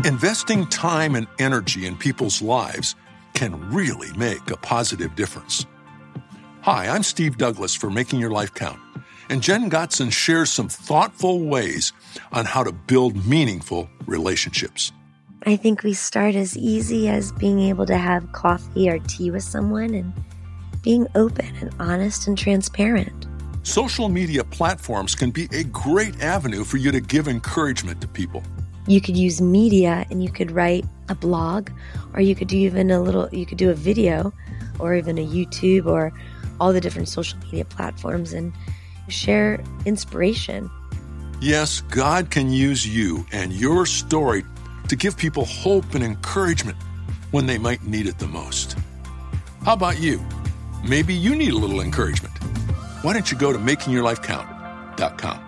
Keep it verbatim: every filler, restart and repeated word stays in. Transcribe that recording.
Investing time and energy in people's lives can really make a positive difference. Hi, I'm Steve Douglas for Making Your Life Count, and Jen Gottson shares some thoughtful ways on how to build meaningful relationships. I think we start as easy as being able to have coffee or tea with someone and being open and honest and transparent. Social media platforms can be a great avenue for you to give encouragement to people. You could use media and you could write a blog, or you could do even a little, you could do a video or even a YouTube or all the different social media platforms and share inspiration. Yes, God can use you and your story to give people hope and encouragement when they might need it the most. How about you? Maybe you need a little encouragement. Why don't you go to making your life count dot com?